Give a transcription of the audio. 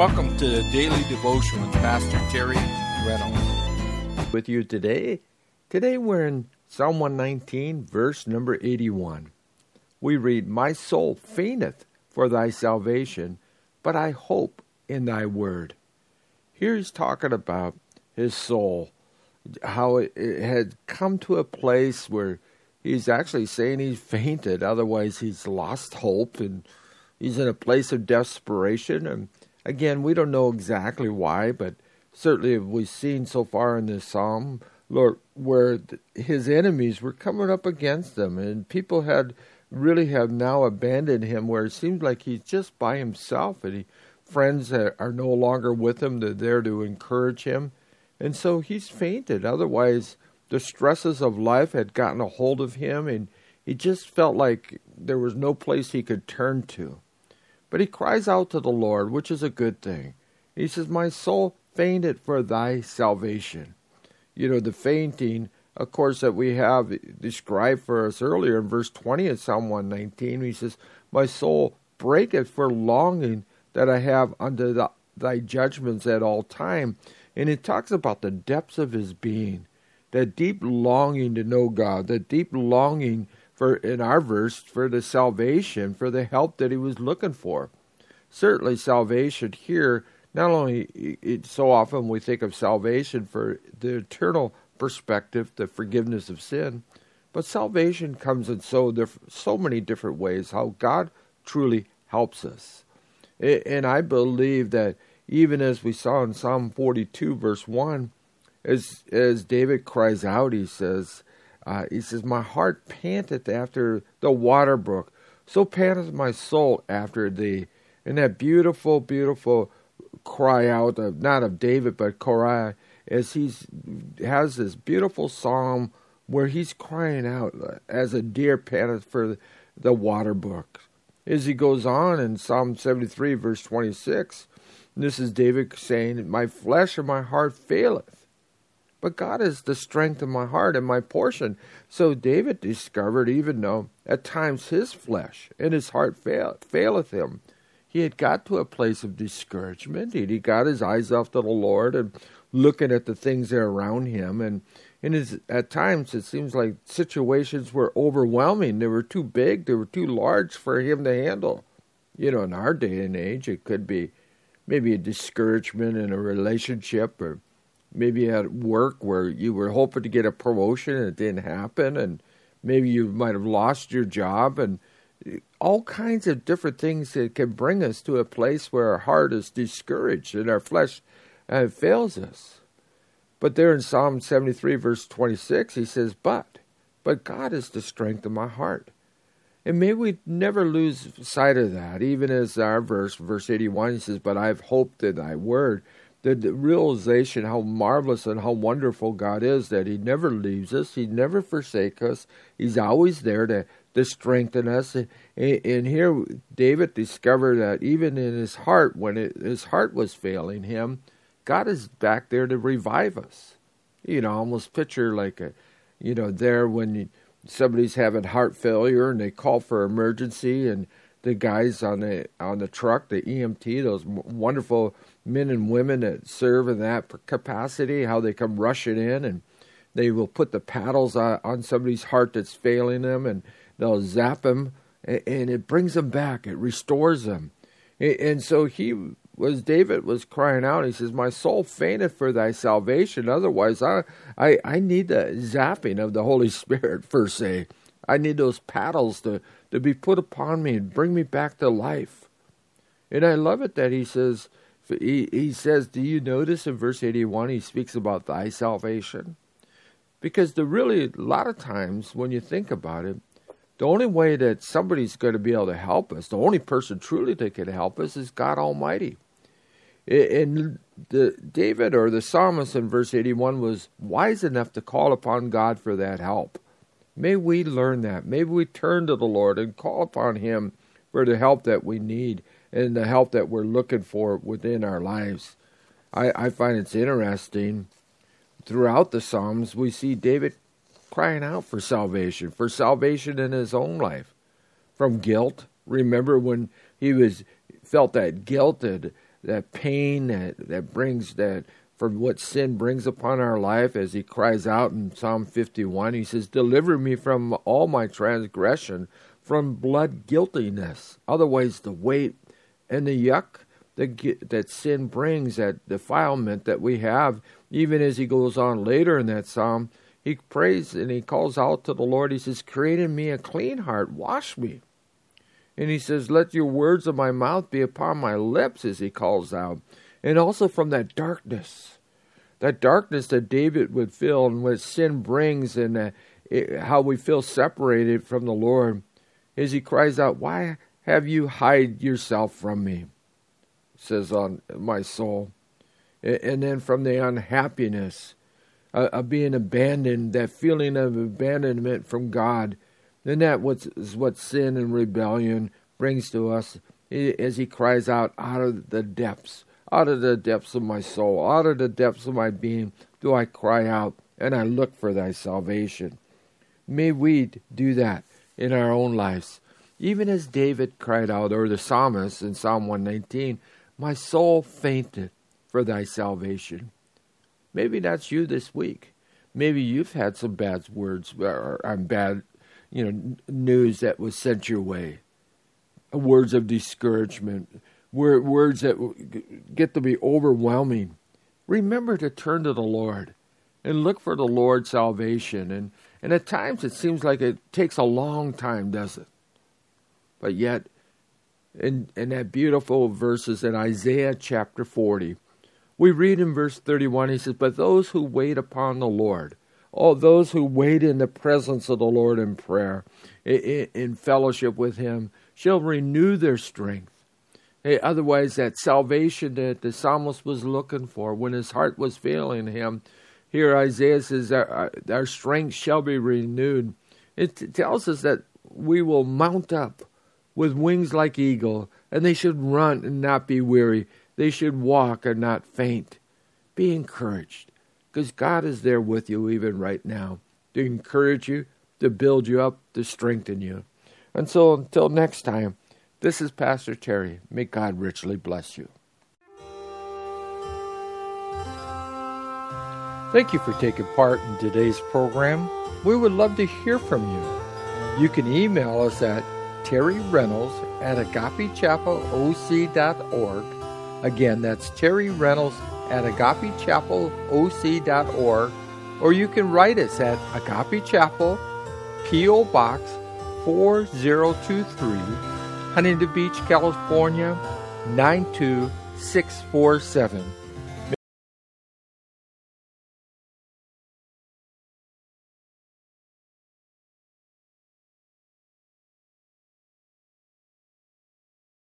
Welcome to the Daily Devotion with Pastor Terry Reynolds. With you today. Today we're in Psalm 119, verse number 81. We read, "My soul fainteth for thy salvation, but I hope in thy word." Here he's talking about his soul, how it had come to a place where he's actually saying he's fainted, otherwise he's lost hope, and he's in a place of desperation. And again, we don't know exactly why, but certainly we've seen so far in this psalm, Lord, where his enemies were coming up against him, and people have now abandoned him, where it seems like he's just by himself, and friends are no longer with him. They're there to encourage him, and so he's fainted. Otherwise, the stresses of life had gotten a hold of him, and he just felt like there was no place he could turn to. But he cries out to the Lord, which is a good thing. He says, "My soul fainted for thy salvation." You know, the fainting, of course, that we have described for us earlier in verse 20 of Psalm 119. He says, "My soul breaketh for longing that I have unto thy judgments at all time." And it talks about the depths of his being, that deep longing to know God, that deep longing for, in our verse, for the salvation, for the help that he was looking for. Certainly salvation here, not only so often we think of salvation for the eternal perspective, the forgiveness of sin, but salvation comes in so many different ways, how God truly helps us. And I believe that even as we saw in Psalm 42, verse 1, as David cries out, he says, "My heart panteth after the water brook, so panteth my soul after thee." And that beautiful, beautiful cry out, not of David, but Korah, as he has this beautiful psalm where he's crying out as a deer panteth for the water brook. As he goes on in Psalm 73, verse 26, this is David saying, "My flesh and my heart faileth, but God is the strength of my heart and my portion." So David discovered, even though at times his flesh and his heart faileth him, he had got to a place of discouragement. He got his eyes off to the Lord and looking at the things that are around him. And at times it seems like situations were overwhelming. They were too big. They were too large for him to handle. You know, in our day and age, it could be maybe a discouragement in a relationship, or maybe at work where you were hoping to get a promotion and it didn't happen, and maybe you might have lost your job, and all kinds of different things that can bring us to a place where our heart is discouraged and our flesh fails us. But there in Psalm 73, verse 26, he says, but God is the strength of my heart." And may we never lose sight of that, even as our verse 81, he says, "But I have hoped in thy word." The realization how marvelous and how wonderful God is, that he never leaves us, he never forsakes us, he's always there to strengthen us. And here David discovered that even in his heart, when his heart was failing him, God is back there to revive us. You know, almost picture like there when somebody's having heart failure and they call for emergency, and the guys on the truck, the EMT, those wonderful men and women that serve in that capacity, how they come rushing in and they will put the paddles on somebody's heart that's failing them, and they'll zap them, and it brings them back. It restores them. And so David was crying out. He says, "My soul fainteth for thy salvation." Otherwise, I need the zapping of the Holy Spirit, per se. I need those paddles to be put upon me and bring me back to life. And I love it that he says, do you notice in verse 81, he speaks about thy salvation? Because a lot of times when you think about it, the only way that somebody's going to be able to help us, the only person truly that can help us, is God Almighty. And David, or the psalmist in verse 81, was wise enough to call upon God for that help. May we learn that. May we turn to the Lord and call upon him for the help that we need and the help that we're looking for within our lives. I find it's interesting. Throughout the Psalms, we see David crying out for salvation in his own life, from guilt. Remember when he felt that guilt pain that brings that, for what sin brings upon our life, as he cries out in Psalm 51. He says, deliver me from all my transgression, from blood guiltiness. Otherwise, the weight and the yuck that sin brings, that defilement that we have, even as he goes on later in that psalm, he prays and he calls out to the Lord. He says, create in me a clean heart, wash me. And he says, let your words of my mouth be upon my lips, as he calls out. And also from that darkness that David would feel, and what sin brings, and how we feel separated from the Lord, as he cries out, why have you hid yourself from me? Says on my soul. And then from the unhappiness of being abandoned, that feeling of abandonment from God, then that is what sin and rebellion brings to us, as he cries out of the depths of my soul, out of the depths of my being, do I cry out, and I look for thy salvation. May we do that in our own lives. Even as David cried out, or the psalmist in Psalm 119, my soul fainted for thy salvation. Maybe that's you this week. Maybe you've had some bad words or bad, news that was sent your way. Words of discouragement, words that get to be overwhelming. Remember to turn to the Lord and look for the Lord's salvation. And at times it seems like it takes a long time, does it? But yet, in that beautiful verses in Isaiah chapter 40, we read in verse 31, he says, but those who wait upon the Lord, all those who wait in the presence of the Lord in prayer, in fellowship with him, shall renew their strength. Otherwise, that salvation that the psalmist was looking for when his heart was failing him, here Isaiah says, our strength shall be renewed. It tells us that we will mount up with wings like eagle, and they should run and not be weary. They should walk and not faint. Be encouraged, because God is there with you even right now to encourage you, to build you up, to strengthen you. And so until next time, this is Pastor Terry. May God richly bless you. Thank you for taking part in today's program. We would love to hear from you. You can email us at terryreynolds@agapechapeleoc.org. Again, that's terryreynolds@agapechapeleoc.org. Or you can write us at Agape Chapel, P.O. Box 4023, Huntington Beach, California, 92647.